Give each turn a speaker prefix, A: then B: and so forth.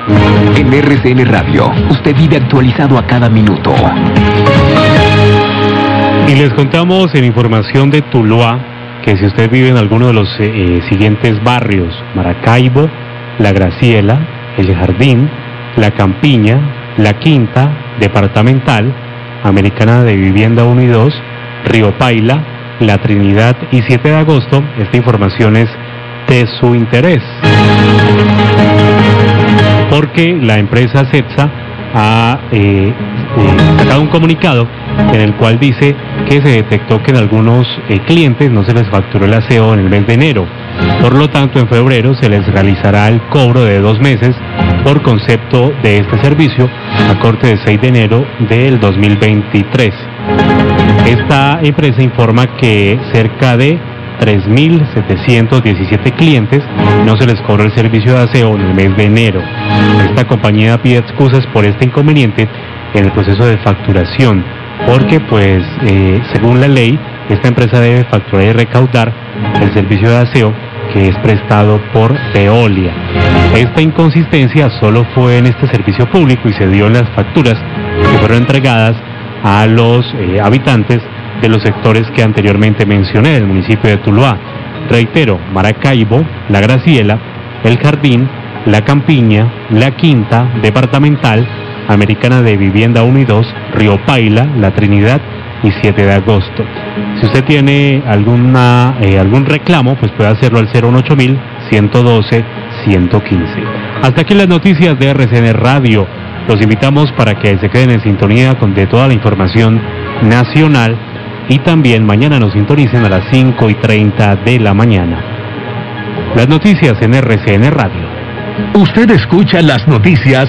A: En RCN Radio, usted vive actualizado a cada minuto.
B: Y les contamos en información de Tuluá que si usted vive en alguno de los siguientes barrios: Maracaibo, La Graciela, El Jardín, La Campiña, La Quinta, Departamental, Americana de Vivienda 1 y 2, Río Paila, La Trinidad y 7 de agosto, esta información es de su interés, porque la empresa CETSA ha sacado un comunicado en el cual dice que se detectó que en algunos clientes no se les facturó el aseo en el mes de enero. Por lo tanto, en febrero se les realizará el cobro de 2 meses por concepto de este servicio a corte de 6 de enero del 2023. Esta empresa informa que cerca de 3.717 clientes no se les cobró el servicio de aseo en el mes de enero. Esta compañía pide excusas por este inconveniente en el proceso de facturación, porque según la ley, esta empresa debe facturar y recaudar el servicio de aseo que es prestado por Veolia. Esta inconsistencia solo fue en este servicio público y se dio en las facturas que fueron entregadas a los habitantes de los sectores que anteriormente mencioné del municipio de Tuluá. Reitero: Maracaibo, La Graciela, El Jardín, La Campiña, La Quinta, Departamental, Americana de Vivienda 1 y 2, Río Paila, La Trinidad y 7 de agosto. Si usted tiene algún reclamo, pues puede hacerlo al 018.112.115. Hasta aquí las noticias de RCN Radio. Los invitamos para que se queden en sintonía de toda la información nacional, y también mañana nos sintonicen a las 5:30 de la mañana. Las noticias en RCN Radio.
A: Usted escucha las noticias